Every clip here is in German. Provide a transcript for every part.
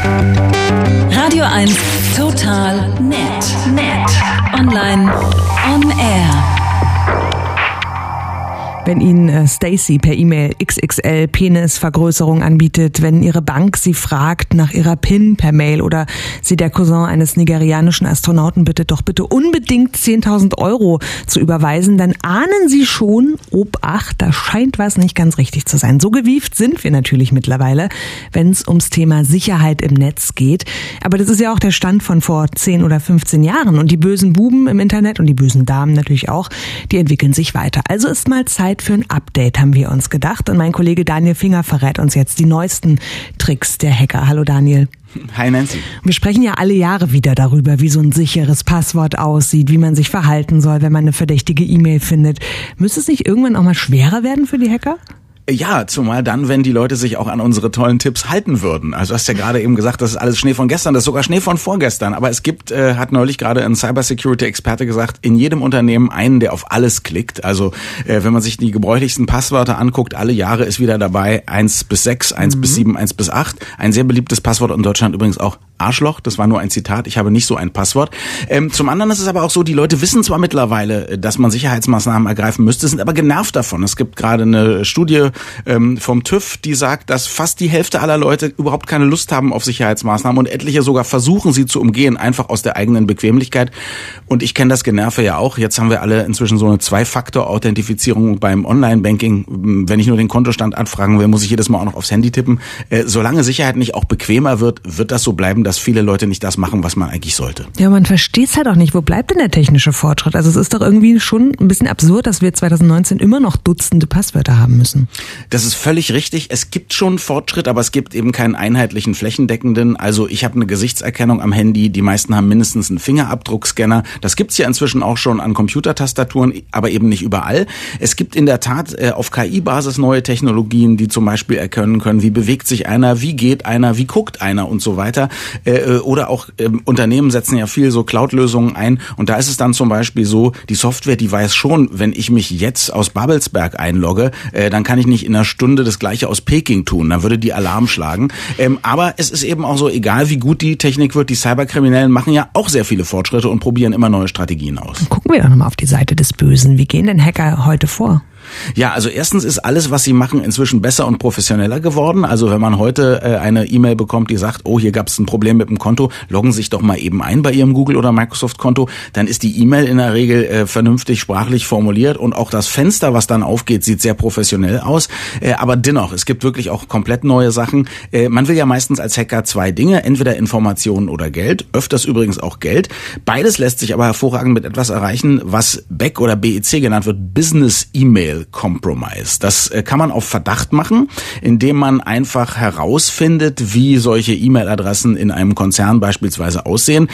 Radio 1 Total Nett. Online, on air. Wenn Ihnen Stacey per E-Mail XXL Penisvergrößerung anbietet, wenn Ihre Bank Sie fragt nach Ihrer PIN per Mail oder Sie der Cousin eines nigerianischen Astronauten bittet, doch bitte unbedingt 10.000 € zu überweisen, dann ahnen Sie schon, Obacht, da scheint was nicht ganz richtig zu sein. So gewieft sind wir natürlich mittlerweile, wenn es ums Thema Sicherheit im Netz geht. Aber das ist ja auch der Stand von vor 10 oder 15 Jahren. Und die bösen Buben im Internet und die bösen Damen natürlich auch, die entwickeln sich weiter. Also ist mal Zeit für ein Update, haben wir uns gedacht. Und mein Kollege Daniel Finger verrät uns jetzt die neuesten Tricks der Hacker. Hallo Daniel. Hi Nancy. Wir sprechen ja alle Jahre wieder darüber, wie so ein sicheres Passwort aussieht, wie man sich verhalten soll, wenn man eine verdächtige E-Mail findet. Müsste es nicht irgendwann auch mal schwerer werden für die Hacker? Ja, zumal dann, wenn die Leute sich auch an unsere tollen Tipps halten würden. Also du hast ja gerade eben gesagt, das ist alles Schnee von gestern, das ist sogar Schnee von vorgestern. Aber es gibt, hat neulich gerade ein Cybersecurity-Experte gesagt, in jedem Unternehmen einen, der auf alles klickt. Also wenn man sich die gebräuchlichsten Passwörter anguckt, alle Jahre ist wieder dabei 1 bis 6, 1 bis 7, 1 bis 8. Ein sehr beliebtes Passwort in Deutschland übrigens auch Arschloch. Das war nur ein Zitat, ich habe nicht so ein Passwort. Zum anderen ist es aber auch so, die Leute wissen zwar mittlerweile, dass man Sicherheitsmaßnahmen ergreifen müsste, sind aber genervt davon. Es gibt gerade eine Studie vom TÜV, die sagt, dass fast die Hälfte aller Leute überhaupt keine Lust haben auf Sicherheitsmaßnahmen und etliche sogar versuchen, sie zu umgehen, einfach aus der eigenen Bequemlichkeit. Und ich kenne das Generve ja auch. Jetzt haben wir alle inzwischen so eine 2-Faktor-Authentifizierung beim Online-Banking. Wenn ich nur den Kontostand anfragen will, muss ich jedes Mal auch noch aufs Handy tippen. Solange Sicherheit nicht auch bequemer wird, wird das so bleiben, dass viele Leute nicht das machen, was man eigentlich sollte. Ja, man versteht es halt auch nicht. Wo bleibt denn der technische Fortschritt? Also es ist doch irgendwie schon ein bisschen absurd, dass wir 2019 immer noch Dutzende Passwörter haben müssen. Das ist völlig richtig. Es gibt schon Fortschritt, aber es gibt eben keinen einheitlichen, flächendeckenden. Also ich habe eine Gesichtserkennung am Handy. Die meisten haben mindestens einen Fingerabdruckscanner. Das gibt's ja inzwischen auch schon an Computertastaturen, aber eben nicht überall. Es gibt in der Tat auf KI-Basis neue Technologien, die zum Beispiel erkennen können, wie bewegt sich einer, wie geht einer, wie guckt einer und so weiter. Oder auch Unternehmen setzen ja viel so Cloud-Lösungen ein. Und da ist es dann zum Beispiel so, die Software, die weiß schon, wenn ich mich jetzt aus Babelsberg einlogge, dann kann ich nicht in einer Stunde das Gleiche aus Peking tun. Dann würde die Alarm schlagen. Aber es ist eben auch so, egal wie gut die Technik wird, die Cyberkriminellen machen ja auch sehr viele Fortschritte und probieren immer neue Strategien aus. Gucken wir doch nochmal auf die Seite des Bösen. Wie gehen denn Hacker heute vor? Ja, also erstens ist alles, was sie machen, inzwischen besser und professioneller geworden. Also wenn man heute eine E-Mail bekommt, die sagt, oh, hier gab es ein Problem mit dem Konto, loggen Sie sich doch mal eben ein bei Ihrem Google- oder Microsoft-Konto, dann ist die E-Mail in der Regel vernünftig sprachlich formuliert und auch das Fenster, was dann aufgeht, sieht sehr professionell aus. Aber dennoch, es gibt wirklich auch komplett neue Sachen. Man will ja meistens als Hacker 2 Dinge, entweder Informationen oder Geld, öfters übrigens auch Geld. Beides lässt sich aber hervorragend mit etwas erreichen, was BEC oder BEC genannt wird, Business E-Mail Compromise. Das kann man auf Verdacht machen, indem man einfach herausfindet, wie solche E-Mail-Adressen in einem Konzern beispielsweise aussehen.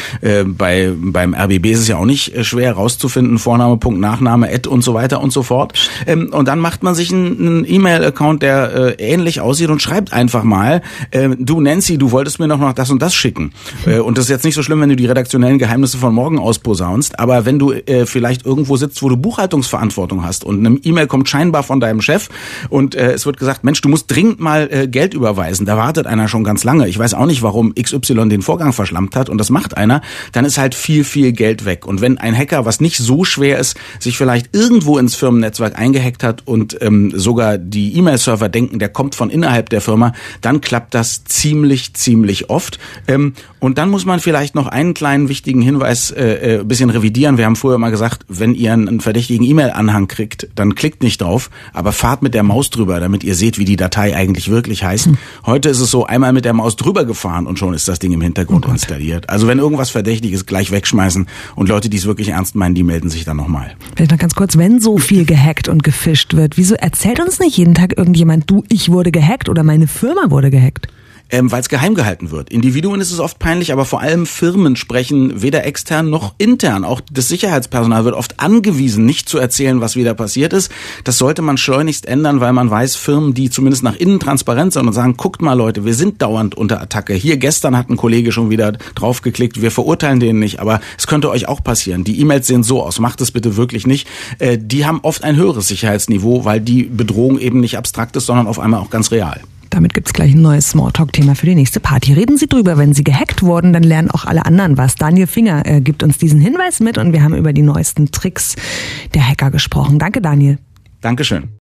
Beim RBB ist es ja auch nicht schwer herauszufinden, Vorname, Punkt, Nachname, und so weiter und so fort. Und dann macht man sich einen E-Mail-Account, der ähnlich aussieht und schreibt einfach mal, du Nancy, du wolltest mir noch das und das schicken. Und das ist jetzt nicht so schlimm, wenn du die redaktionellen Geheimnisse von morgen ausposaunst, aber wenn du vielleicht irgendwo sitzt, wo du Buchhaltungsverantwortung hast und eine E-Mail kommt scheinbar von deinem Chef und es wird gesagt, Mensch, du musst dringend mal Geld überweisen. Da wartet einer schon ganz lange. Ich weiß auch nicht, warum XY den Vorgang verschlampt hat und das macht einer. Dann ist halt viel, viel Geld weg. Und wenn ein Hacker, was nicht so schwer ist, sich vielleicht irgendwo ins Firmennetzwerk eingehackt hat und sogar die E-Mail-Server denken, der kommt von innerhalb der Firma, dann klappt das ziemlich, ziemlich oft. Und dann muss man vielleicht noch einen kleinen wichtigen Hinweis bisschen revidieren. Wir haben vorher mal gesagt, wenn ihr einen verdächtigen E-Mail-Anhang kriegt, dann klickt nicht drauf, aber fahrt mit der Maus drüber, damit ihr seht, wie die Datei eigentlich wirklich heißt. Heute ist es so, einmal mit der Maus drüber gefahren und schon ist das Ding im Hintergrund installiert. Also wenn irgendwas verdächtig ist, gleich wegschmeißen und Leute, die es wirklich ernst meinen, die melden sich dann nochmal. Vielleicht noch ganz kurz, wenn so viel gehackt und gefischt wird, wieso erzählt uns nicht jeden Tag irgendjemand, du, ich wurde gehackt oder meine Firma wurde gehackt? Weil es geheim gehalten wird. Individuen ist es oft peinlich, aber vor allem Firmen sprechen weder extern noch intern. Auch das Sicherheitspersonal wird oft angewiesen, nicht zu erzählen, was wieder passiert ist. Das sollte man schleunigst ändern, weil man weiß, Firmen, die zumindest nach innen transparent sind und sagen, guckt mal Leute, wir sind dauernd unter Attacke. Hier gestern hat ein Kollege schon wieder draufgeklickt, wir verurteilen den nicht, aber es könnte euch auch passieren. Die E-Mails sehen so aus, macht es bitte wirklich nicht. Die haben oft ein höheres Sicherheitsniveau, weil die Bedrohung eben nicht abstrakt ist, sondern auf einmal auch ganz real. Damit gibt's gleich ein neues Smalltalk-Thema für die nächste Party. Reden Sie drüber, wenn Sie gehackt wurden, dann lernen auch alle anderen was. Daniel Finger gibt uns diesen Hinweis mit und wir haben über die neuesten Tricks der Hacker gesprochen. Danke, Daniel. Dankeschön.